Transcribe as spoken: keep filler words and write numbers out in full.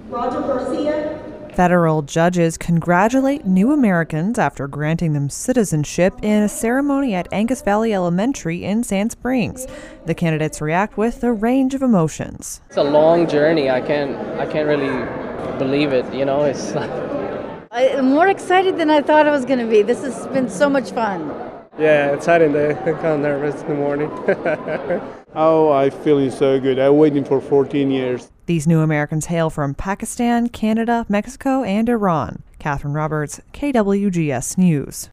Roger Garcia. Federal judges congratulate new Americans after granting them citizenship in a ceremony at Angus Valley Elementary in Sand Springs. The candidates react with a range of emotions. It's a long journey. I can't I can't really believe it, you know. It's I'm more excited than I thought I was going to be. This has been so much fun. Yeah, exciting day. I'm kind of nervous in the morning. Oh, I'm feeling so good. I'm waiting for fourteen years. These new Americans hail from Pakistan, Canada, Mexico, and Iran. Catherine Roberts, K W G S News.